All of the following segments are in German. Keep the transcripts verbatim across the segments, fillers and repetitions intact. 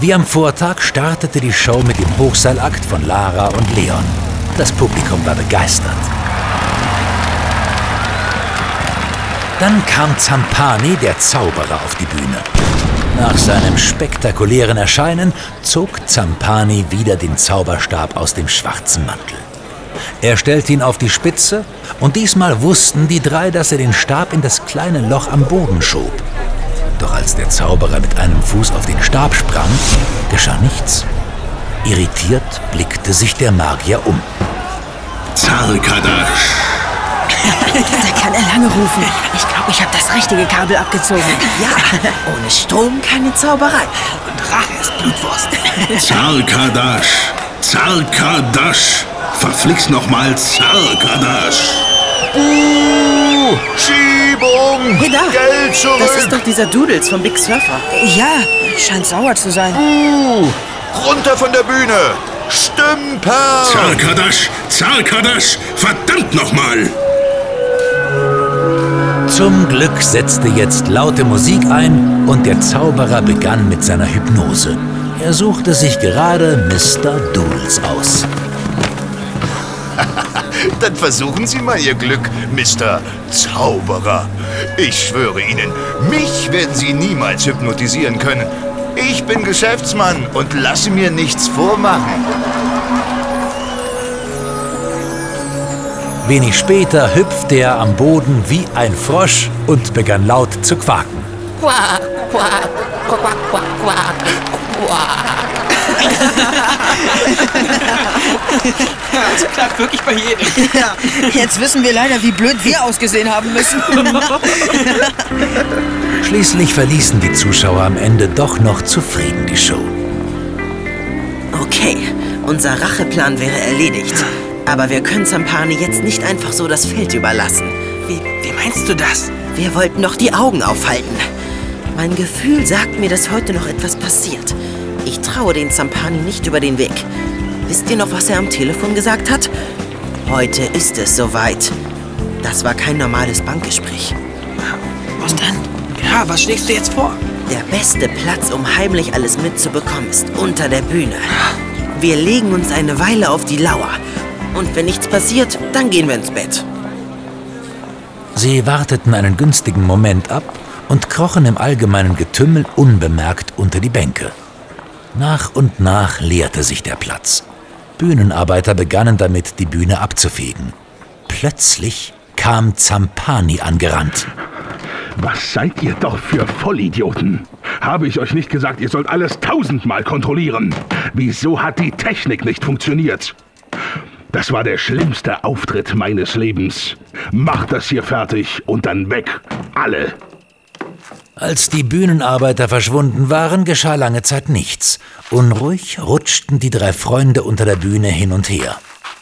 Wie am Vortag startete die Show mit dem Hochseilakt von Lara und Leon. Das Publikum war begeistert. Dann kam Zampani, der Zauberer, auf die Bühne. Nach seinem spektakulären Erscheinen zog Zampani wieder den Zauberstab aus dem schwarzen Mantel. Er stellte ihn auf die Spitze und diesmal wussten die drei, dass er den Stab in das kleine Loch am Boden schob. Doch als der Zauberer mit einem Fuß auf den Stab sprang, geschah nichts. Irritiert blickte sich der Magier um. Zarkadash! Da kann er lange rufen. Ich glaube, ich habe das richtige Kabel abgezogen. Ja, ohne Strom keine Zauberei. Und Rache ist Blutwurst. Zarkadash! Zarkadash! Verflixt nochmal Zarkadash! Uh, Schiebung! Hey, da. Geld zurück! Das ist doch dieser Doodles vom Big Surfer. Ja, scheint sauer zu sein. Uh, runter von der Bühne! Stümper! Zarkadash! Zarkadash! Verdammt nochmal! Zum Glück setzte jetzt laute Musik ein und der Zauberer begann mit seiner Hypnose. Er suchte sich gerade Mister Doodles aus. Dann versuchen Sie mal Ihr Glück, Mister Zauberer. Ich schwöre Ihnen, mich werden Sie niemals hypnotisieren können. Ich bin Geschäftsmann und lasse mir nichts vormachen. Wenig später hüpfte er am Boden wie ein Frosch und begann laut zu quaken. Quack, quack, quack, quack, quack, quack. Das klappt wirklich bei jedem. Ja, jetzt wissen wir leider, wie blöd wir ausgesehen haben müssen. Schließlich verließen die Zuschauer am Ende doch noch zufrieden die Show. Okay, unser Racheplan wäre erledigt. Aber wir können Zampani jetzt nicht einfach so das Feld überlassen. Wie, wie meinst du das? Wir wollten noch die Augen aufhalten. Mein Gefühl sagt mir, dass heute noch etwas passiert. Ich traue den Zampani nicht über den Weg. Wisst ihr noch, was er am Telefon gesagt hat? Heute ist es soweit. Das war kein normales Bankgespräch. Was denn? Ja, was schlägst du jetzt vor? Der beste Platz, um heimlich alles mitzubekommen, ist unter der Bühne. Wir legen uns eine Weile auf die Lauer. Und wenn nichts passiert, dann gehen wir ins Bett. Sie warteten einen günstigen Moment ab und krochen im allgemeinen Getümmel unbemerkt unter die Bänke. Nach und nach leerte sich der Platz. Bühnenarbeiter begannen damit, die Bühne abzufegen. Plötzlich kam Zampani angerannt. Was seid ihr doch für Vollidioten? Habe ich euch nicht gesagt, ihr sollt alles tausendmal kontrollieren? Wieso hat die Technik nicht funktioniert? Das war der schlimmste Auftritt meines Lebens. Macht das hier fertig und dann weg. Alle. Als die Bühnenarbeiter verschwunden waren, geschah lange Zeit nichts. Unruhig rutschten die drei Freunde unter der Bühne hin und her.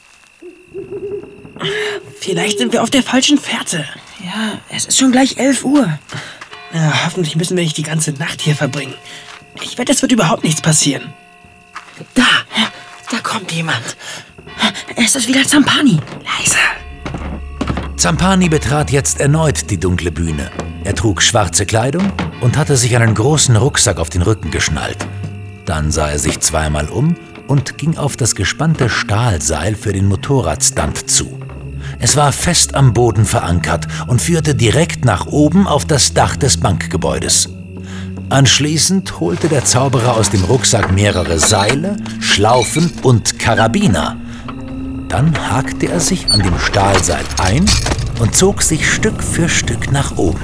Vielleicht sind wir auf der falschen Fährte. Ja, es ist schon gleich elf Uhr. Ja, hoffentlich müssen wir nicht die ganze Nacht hier verbringen. Ich wette, es wird überhaupt nichts passieren. Da, da kommt jemand. Es ist wieder Zampani. Leise. Zampani betrat jetzt erneut die dunkle Bühne. Er trug schwarze Kleidung und hatte sich einen großen Rucksack auf den Rücken geschnallt. Dann sah er sich zweimal um und ging auf das gespannte Stahlseil für den Motorradstand zu. Es war fest am Boden verankert und führte direkt nach oben auf das Dach des Bankgebäudes. Anschließend holte der Zauberer aus dem Rucksack mehrere Seile, Schlaufen und Karabiner. Dann hakte er sich an dem Stahlseil ein und zog sich Stück für Stück nach oben.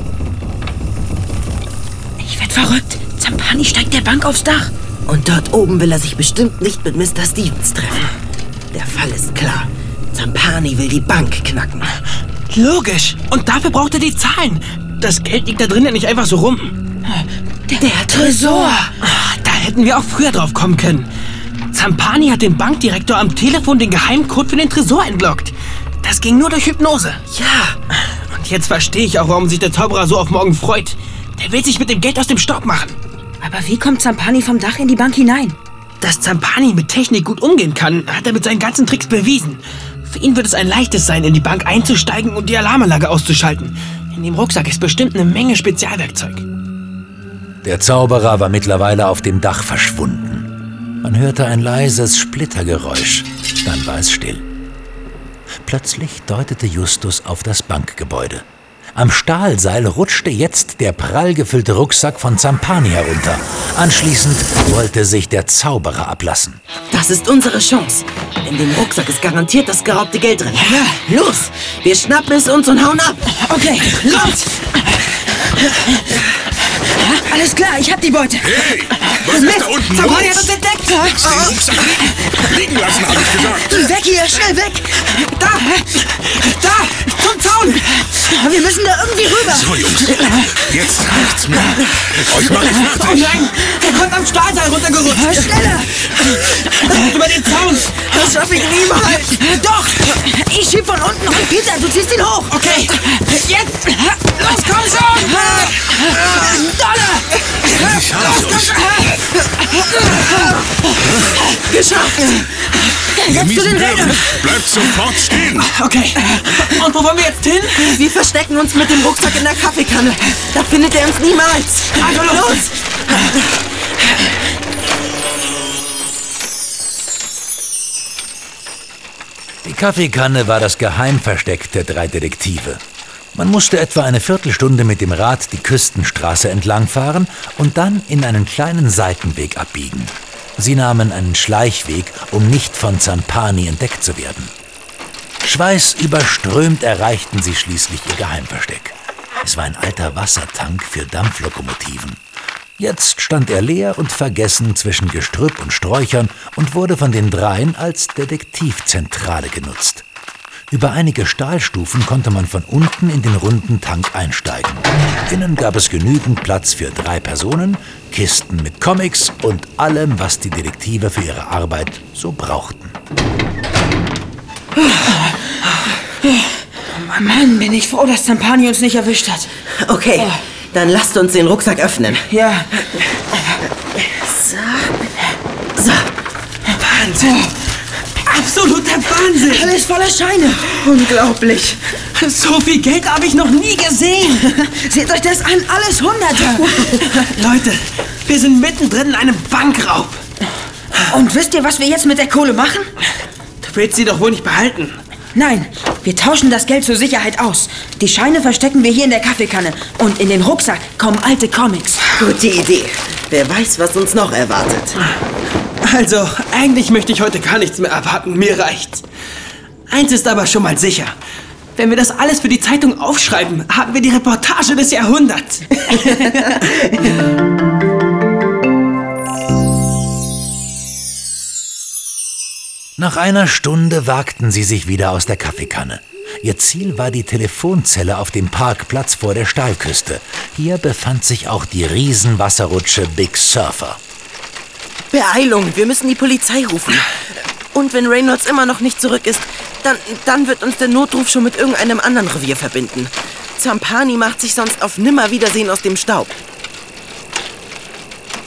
Ich werd verrückt. Zampani steigt der Bank aufs Dach. Und dort oben will er sich bestimmt nicht mit Mister Stevens treffen. Der Fall ist klar. Zampani will die Bank knacken. Logisch. Und dafür braucht er die Zahlen. Das Geld liegt da drinnen nicht einfach so rum. Der, der Tresor. Da hätten wir auch früher drauf kommen können. Zampani hat dem Bankdirektor am Telefon den Geheimcode für den Tresor entlockt. Das ging nur durch Hypnose. Ja. Und jetzt verstehe ich auch, warum sich der Zauberer so auf morgen freut. Der will sich mit dem Geld aus dem Staub machen. Aber wie kommt Zampani vom Dach in die Bank hinein? Dass Zampani mit Technik gut umgehen kann, hat er mit seinen ganzen Tricks bewiesen. Für ihn wird es ein leichtes sein, in die Bank einzusteigen und die Alarmanlage auszuschalten. In dem Rucksack ist bestimmt eine Menge Spezialwerkzeug. Der Zauberer war mittlerweile auf dem Dach verschwunden. Man hörte ein leises Splittergeräusch, dann war es still. Plötzlich deutete Justus auf das Bankgebäude. Am Stahlseil rutschte jetzt der prall gefüllte Rucksack von Zampani herunter. Anschließend wollte sich der Zauberer ablassen. Das ist unsere Chance. In dem Rucksack ist garantiert das geraubte Geld drin. Ja, los, wir schnappen es uns und hauen ab. Okay, los! Alles klar, ich hab die Beute. Hey, was ist da unten Zampani hat los? uns entdeckt. Den Rucksack liegen, liegen lassen, habe ich gesagt. Weg hier, schnell weg. Da, da, zum Zaun. Wir müssen da irgendwie rüber. So, Jungs, jetzt reicht's mir. Euch mach ich Oh fertig. nein, der kommt am Stahlseil runtergerutscht. Schneller. Über den Zaun. Das schaffe ich niemals. Doch, ich schieb von unten und Peter, du ziehst ihn hoch. Okay, jetzt. Los, komm schon. Dolle. Ich hab's, Jungs. Geschafft. Ihr Jetzt zu miesen den Bären, Rädern. bleibt sofort stehen. Okay, und wo wollen wir jetzt hin? Wir verstecken uns mit dem Rucksack in der Kaffeekanne. Da findet er uns niemals. Also los. Die Kaffeekanne war das Geheimversteck der drei Detektive. Man musste etwa eine Viertelstunde mit dem Rad die Küstenstraße entlangfahren und dann in einen kleinen Seitenweg abbiegen. Sie nahmen einen Schleichweg, um nicht von Zampani entdeckt zu werden. Schweißüberströmt erreichten sie schließlich ihr Geheimversteck. Es war ein alter Wassertank für Dampflokomotiven. Jetzt stand er leer und vergessen zwischen Gestrüpp und Sträuchern und wurde von den dreien als Detektivzentrale genutzt. Über einige Stahlstufen konnte man von unten in den runden Tank einsteigen. Innen gab es genügend Platz für drei Personen, Kisten mit Comics und allem, was die Detektive für ihre Arbeit so brauchten. Mann, bin ich froh, dass Zampani uns nicht erwischt hat. Okay, dann lasst uns den Rucksack öffnen. Ja. So. So. Wahnsinn. Absoluter Wahnsinn. Alles voller Scheine. Unglaublich. So viel Geld habe ich noch nie gesehen. Seht euch das an, alles Hunderte. Leute, wir sind mittendrin in einem Bankraub. Und wisst ihr, was wir jetzt mit der Kohle machen? Du willst sie doch wohl nicht behalten. Nein, wir tauschen das Geld zur Sicherheit aus. Die Scheine verstecken wir hier in der Kaffeekanne. Und in den Rucksack kommen alte Comics. Gute Idee. Wer weiß, was uns noch erwartet. Also, eigentlich möchte ich heute gar nichts mehr erwarten. Mir reicht's. Eins ist aber schon mal sicher. Wenn wir das alles für die Zeitung aufschreiben, haben wir die Reportage des Jahrhunderts. Nach einer Stunde wagten sie sich wieder aus der Kaffeekanne. Ihr Ziel war die Telefonzelle auf dem Parkplatz vor der Steilküste. Hier befand sich auch die Riesenwasserrutsche Big Surfer. Beeilung, wir müssen die Polizei rufen. Und wenn Reynolds immer noch nicht zurück ist, dann, dann wird uns der Notruf schon mit irgendeinem anderen Revier verbinden. Zampani macht sich sonst auf Nimmerwiedersehen aus dem Staub.